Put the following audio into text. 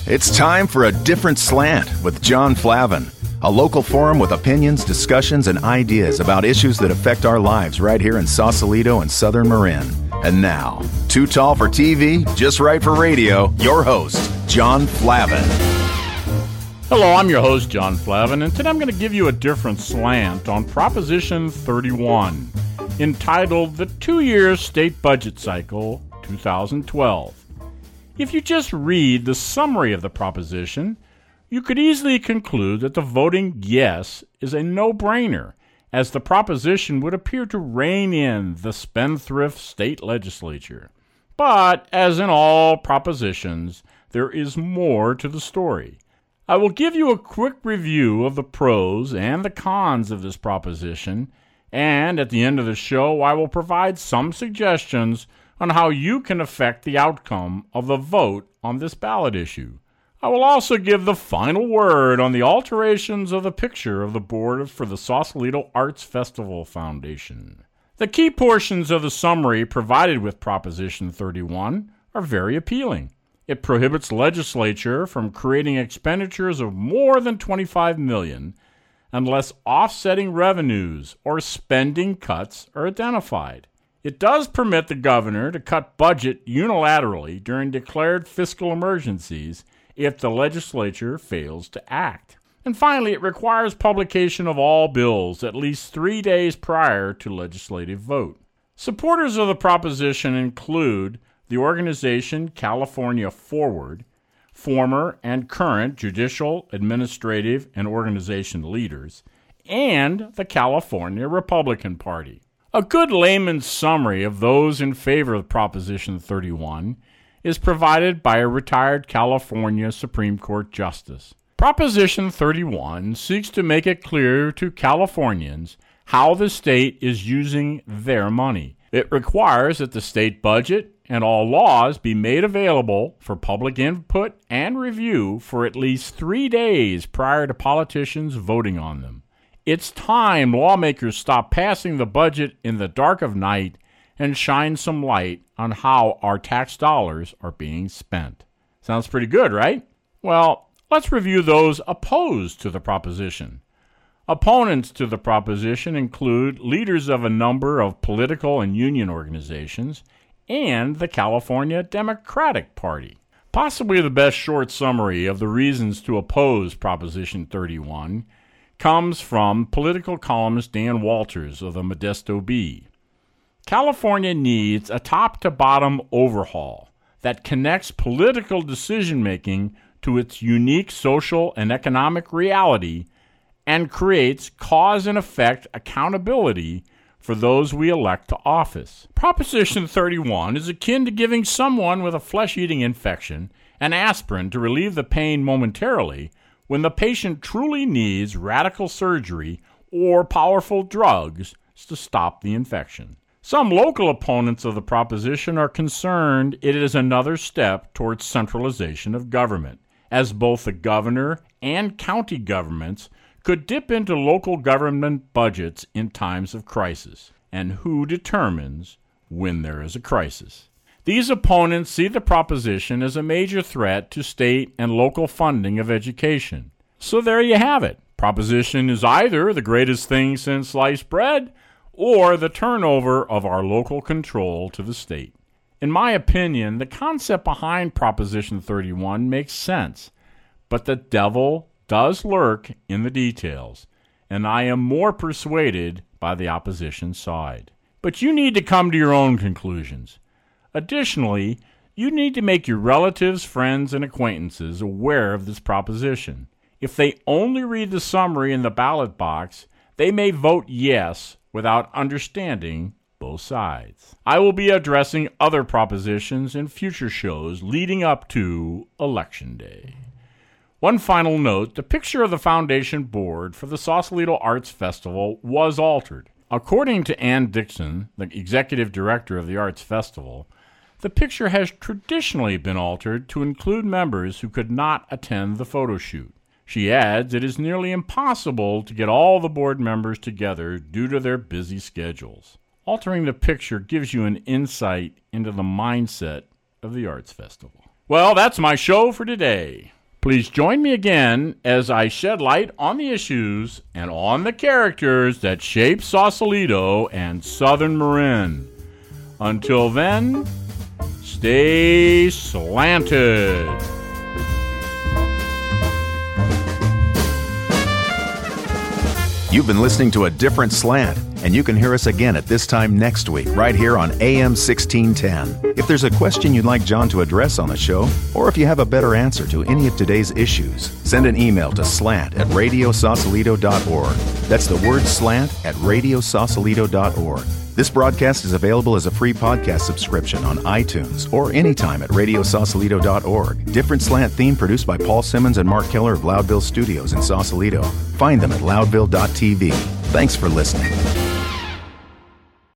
It's time for A Different Slant with John Flavin, a local forum with opinions, discussions, and ideas about issues that affect our lives right here in Sausalito and Southern Marin. And now, too tall for TV, just right for radio, your host, John Flavin. Hello, I'm your host, John Flavin, and today I'm going to give you a different slant on Proposition 31, entitled The 2-Year State Budget Cycle 2012. If you just read the summary of the proposition, you could easily conclude that the voting yes is a no-brainer, as the proposition would appear to rein in the spendthrift state legislature. But, as in all propositions, there is more to the story. I will give you a quick review of the pros and the cons of this proposition, and at the end of the show, I will provide some suggestions on how you can affect the outcome of the vote on this ballot issue. I will also give the final word on the alterations of the picture of the board for the Sausalito Arts Festival Foundation. The key portions of the summary provided with Proposition 31 are very appealing. It prohibits legislature from creating expenditures of more than $25 million unless offsetting revenues or spending cuts are identified. It does permit the governor to cut budget unilaterally during declared fiscal emergencies if the legislature fails to act. And finally, it requires publication of all bills at least 3 days prior to legislative vote. Supporters of the proposition include the organization California Forward, former and current judicial, administrative, and organization leaders, and the California Republican Party. A good layman's summary of those in favor of Proposition 31 is provided by a retired California Supreme Court justice. Proposition 31 seeks to make it clear to Californians how the state is using their money. It requires that the state budget and all laws be made available for public input and review for at least 3 days prior to politicians voting on them. It's time lawmakers stop passing the budget in the dark of night and shine some light on how our tax dollars are being spent. Sounds pretty good, right? Well, let's review those opposed to the proposition. Opponents to the proposition include leaders of a number of political and union organizations and the California Democratic Party. Possibly the best short summary of the reasons to oppose Proposition 31 comes from political columnist Dan Walters of the Modesto Bee. California needs a top-to-bottom overhaul that connects political decision-making to its unique social and economic reality and creates cause and effect accountability for those we elect to office. Proposition 31 is akin to giving someone with a flesh-eating infection an aspirin to relieve the pain momentarily when the patient truly needs radical surgery or powerful drugs to stop the infection. Some local opponents of the proposition are concerned it is another step towards centralization of government, as both the governor and county governments could dip into local government budgets in times of crisis. And who determines when there is a crisis? These opponents see the proposition as a major threat to state and local funding of education. So there you have it. Proposition is either the greatest thing since sliced bread or the turnover of our local control to the state. In my opinion, the concept behind Proposition 31 makes sense, but the devil does lurk in the details, and I am more persuaded by the opposition side. But you need to come to your own conclusions. Additionally, you need to make your relatives, friends, and acquaintances aware of this proposition. If they only read the summary in the ballot box, they may vote yes without understanding both sides. I will be addressing other propositions in future shows leading up to Election Day. One final note, the picture of the foundation board for the Sausalito Arts Festival was altered. According to Ann Dixon, the executive director of the Arts Festival, the picture has traditionally been altered to include members who could not attend the photo shoot. She adds it is nearly impossible to get all the board members together due to their busy schedules. Altering the picture gives you an insight into the mindset of the Arts Festival. Well, that's my show for today. Please join me again as I shed light on the issues and on the characters that shape Sausalito and Southern Marin. Until then, stay slanted. You've been listening to A Different Slant, and you can hear us again at this time next week, right here on AM 1610. If there's a question you'd like John to address on the show, or if you have a better answer to any of today's issues, send an email to slant@radiosausalito.org. That's the word slant at radiosausalito.org. This broadcast is available as a free podcast subscription on iTunes or anytime at radiosausalito.org. Different Slant theme produced by Paul Simmons and Mark Keller of Loudville Studios in Sausalito. Find them at loudville.tv. Thanks for listening.